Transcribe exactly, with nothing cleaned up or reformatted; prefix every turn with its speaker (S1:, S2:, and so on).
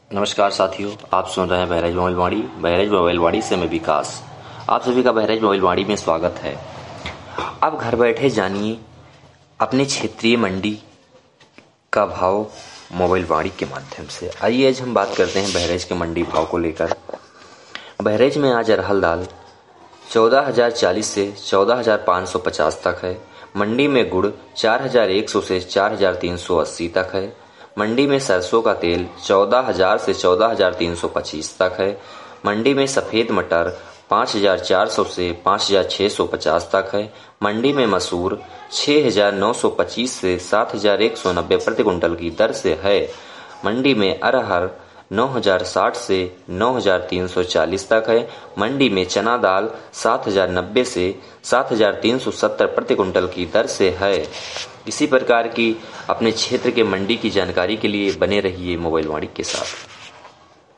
S1: नमस्कार साथियों, आप सुन रहे हैं बहराइच मोबाइल वाणी। बहराइच मोबाइल वाणी से मैं विकास। आप सभी का बहराइच मोबाइल वाणी में स्वागत है। अब घर बैठे जानिए अपने क्षेत्रीय मंडी का भाव मोबाइल वाणी के माध्यम से। आइए आज हम बात करते हैं बहराइच के मंडी भाव को लेकर। बहराइच में आज अरहल दाल चौदह हजार चालीस से चौदह हजार पाँच सौ पचास तक है। मंडी में गुड़ चार हजार एक सौ से चार हजार तीन सौ अस्सी तक है। मंडी में सरसों का तेल चौदह हजार से चौदह हजार तीन सौ पच्चीस तक है। मंडी में सफ़ेद मटर पाँच हजार चार सौ से पाँच हजार छः सौ पचास तक है। मंडी में मसूर छः हजार नौ सौ पच्चीस से सात हजार एक सौ नब्बे प्रति कुंटल की दर से है। मंडी में अरहर नौ हजार साठ से नौ हजार तीन सौ चालीस तक है। मंडी में चना दाल सात हजार नब्बे से सात हजार तीन सौ सत्तर प्रति कुंटल की दर से है। इसी प्रकार की अपने क्षेत्र के मंडी की जानकारी के लिए बने रहिए मोबाइल वाणी के साथ।